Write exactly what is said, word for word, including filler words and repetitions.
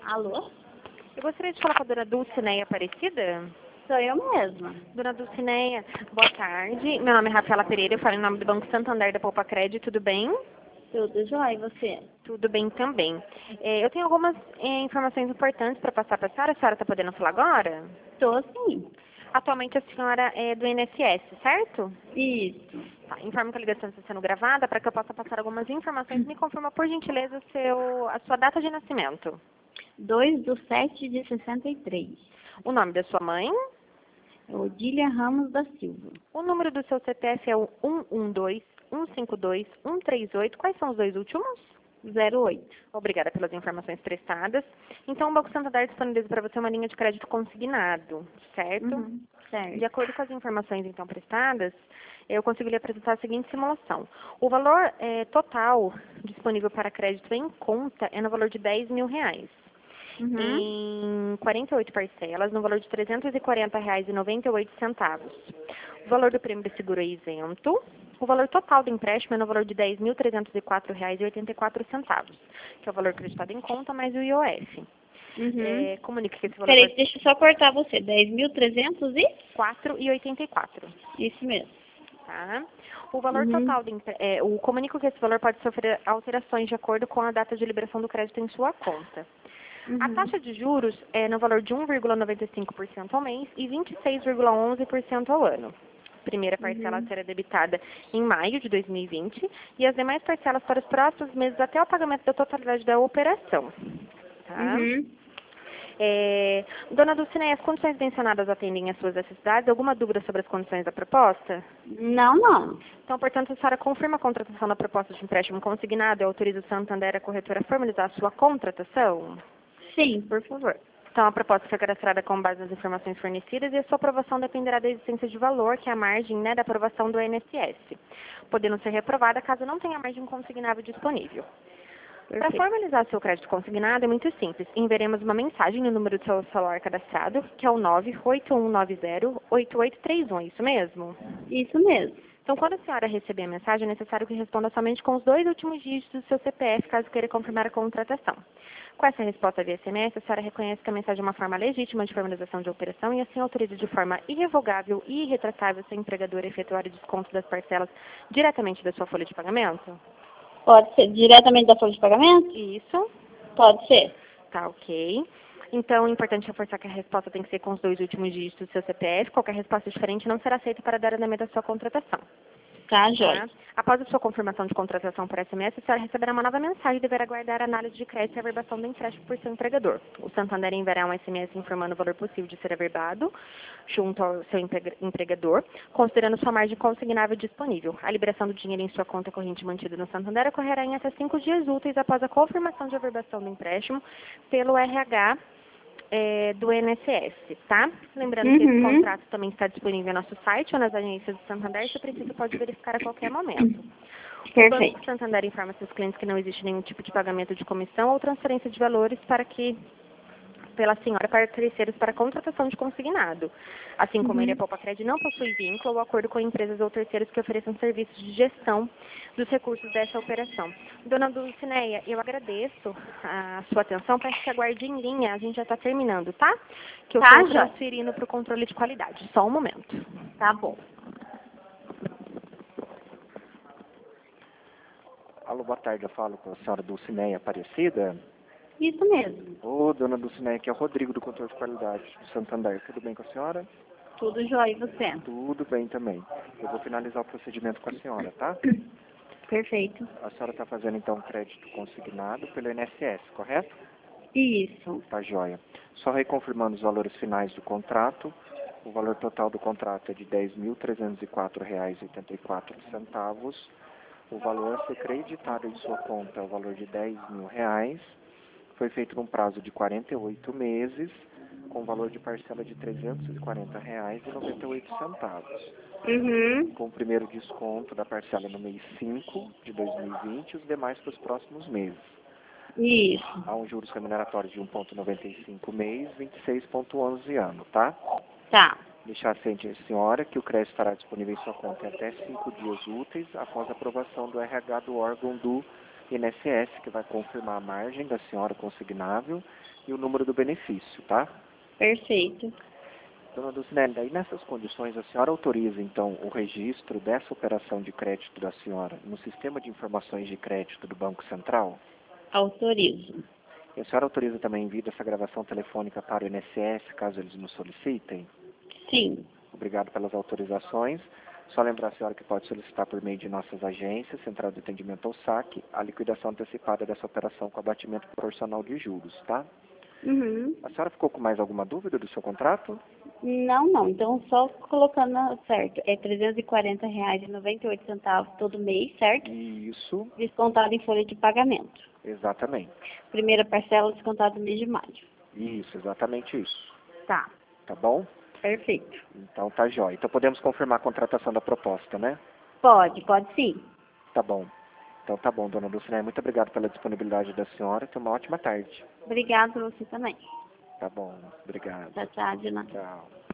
Alô? Eu gostaria de falar com a dona Dulcineia Aparecida. Sou eu mesma. Dona Dulcineia, boa tarde. Meu nome é Rafaela Pereira, eu falo em nome do Banco Santander da Poupa Crédito, tudo bem? Tudo jóia, e você? Tudo bem também. É, eu tenho algumas é, informações importantes para passar para a senhora. A senhora está podendo falar agora? Tô sim. Atualmente a senhora é do I N S S, certo? Isso. Tá, informo que a ligação está sendo gravada para que eu possa passar algumas informações. Me confirma, por gentileza, o seu, a sua data de nascimento. dois de sete de sessenta e três. O nome da sua mãe. Odília Ramos da Silva. O número do seu C P F é o um um dois, um cinco dois, um três oito. Quais são os dois últimos? zero oito. Obrigada pelas informações prestadas. Então, o Banco Santander disponibiliza para você uma linha de crédito consignado, certo? Uhum. Certo. De acordo com as informações, então, prestadas, eu consegui lhe apresentar a seguinte simulação. O valor eh, total disponível para crédito em conta é no valor de dez mil reais. Uhum. Em quarenta e oito parcelas, no valor de trezentos e quarenta reais e noventa e oito centavos. O valor do prêmio de seguro é isento. O valor total do empréstimo é no valor de dez mil trezentos e quatro reais e oitenta e quatro centavos, que é o valor acreditado em conta mais o I O F. Uhum. É, comunique que esse valor Peraí, vai deixa eu só cortar você. dez mil trezentos e? quatro reais e oitenta e quatro centavos. Isso mesmo. Tá? O valor Uhum. total do empre- é, o comunico que esse valor pode sofrer alterações de acordo com a data de liberação do crédito em sua conta. Uhum. A taxa de juros é no valor de um vírgula noventa e cinco por cento ao mês e vinte e seis vírgula onze por cento ao ano. A primeira parcela Uhum. será debitada em maio de dois mil e vinte e as demais parcelas para os próximos meses até o pagamento da totalidade da operação. Tá? Uhum. É, dona Dulcineia, as condições mencionadas atendem às suas necessidades? Alguma dúvida sobre as condições da proposta? Não, não. Então, portanto, a senhora confirma a contratação da proposta de empréstimo consignado e autoriza o Santander, a corretora, a formalizar a sua contratação? Sim, por favor. Então, a proposta foi cadastrada com base nas informações fornecidas e a sua aprovação dependerá da existência de valor, que é a margem, né, da aprovação do I N S S, podendo ser reprovada caso não tenha margem consignável disponível. Para Perfeito. formalizar seu crédito consignado é muito simples. Enviaremos uma mensagem no número do seu celular cadastrado, que é o nove oito um nove zero, oito oito três um, isso mesmo? Isso mesmo. Então, quando a senhora receber a mensagem, é necessário que responda somente com os dois últimos dígitos do seu C P F, caso queira confirmar a contratação. Com essa resposta via S M S, a senhora reconhece que a mensagem é uma forma legítima de formalização de operação e assim autoriza de forma irrevogável e irretratável seu empregador a efetuar o desconto das parcelas diretamente da sua folha de pagamento? Pode ser diretamente da folha de pagamento? Isso. Pode ser. Tá, ok. Então, é importante reforçar que a resposta tem que ser com os dois últimos dígitos do seu C P F. Qualquer resposta diferente não será aceita para dar andamento à sua contratação. Tá, Tá? jóia. Após a sua confirmação de contratação por S M S, a senhora receberá uma nova mensagem e deverá aguardar a análise de crédito e averbação do empréstimo por seu empregador. O Santander enviará um S M S informando o valor possível de ser averbado junto ao seu empre- empregador, considerando sua margem consignável disponível. A liberação do dinheiro em sua conta corrente mantida no Santander ocorrerá em até cinco dias úteis após a confirmação de averbação do empréstimo pelo R H é, do I N S S, tá? Lembrando que esse Uhum. contrato também está disponível no nosso site ou nas agências do Santander, se precisa pode verificar a qualquer momento. O Perfeito. Banco Santander informa seus clientes que não existe nenhum tipo de pagamento de comissão ou transferência de valores para que pela senhora para terceiros para contratação de consignado. Assim como ele, a Uhum. Poupa Crédito não possui vínculo ou acordo com empresas ou terceiros que ofereçam serviços de gestão dos recursos dessa operação. Dona Dulcineia, eu agradeço a sua atenção, peço que aguarde em linha, a gente já está terminando, tá? Que eu Tá, estou jóia. transferindo para o controle de qualidade. Só um momento. Tá bom. Alô, boa tarde, eu falo com a senhora Dulcineia Aparecida. Isso mesmo. Ô, dona Dulcineia, aqui é o Rodrigo do Controle de Qualidade do Santander. Tudo bem com a senhora? Tudo jóia, e você? Tudo bem também. Eu vou finalizar o procedimento com a senhora, tá? Perfeito. A senhora está fazendo, então, crédito consignado pelo I N S S, correto? Isso. Tá joia. Só reconfirmando os valores finais do contrato. O valor total do contrato é de dez mil trezentos e quatro reais e oitenta e quatro centavos. O valor a ser creditado em sua conta é o valor de dez mil reais. Foi feito num prazo de quarenta e oito meses, com valor de parcela de trezentos e quarenta reais e noventa e oito centavos. Uhum. Com o primeiro desconto da parcela no mês cinco de dois mil e vinte e os demais para os próximos meses. Isso. Há um juros remuneratório de um vírgula noventa e cinco mês, vinte e seis vírgula onze ano, tá? Tá. Deixar ciente a senhora que o crédito estará disponível em sua conta em até cinco dias úteis após a aprovação do R H do órgão do I N S S, que vai confirmar a margem da senhora consignável e o número do benefício, tá? Perfeito. Dona Dulcinea, daí nessas condições a senhora autoriza então o registro dessa operação de crédito da senhora no sistema de informações de crédito do Banco Central? Autorizo. E a senhora autoriza também envio dessa gravação telefônica para o I N S S, caso eles nos solicitem? Sim. Obrigado pelas autorizações. Só lembrar a senhora que pode solicitar por meio de nossas agências, Central de Atendimento ou S A C, a liquidação antecipada dessa operação com abatimento proporcional de juros, tá? Uhum. A senhora ficou com mais alguma dúvida do seu contrato? Não, não. Então, só colocando certo. É trezentos e quarenta reais e noventa e oito centavos todo mês, certo? Isso, Descontado em folha de pagamento. exatamente. Primeira parcela descontada no mês de maio. Isso, exatamente isso. Tá. Tá bom? Perfeito. Então tá jóia. Então podemos confirmar a contratação da proposta, né? Pode, pode sim. Tá bom. Então tá bom, dona Dulcinea. Muito obrigado pela disponibilidade da senhora. Tenha uma ótima tarde. Obrigada você também. Tá bom. Obrigado. Tchau, tchau, de nada. Tchau.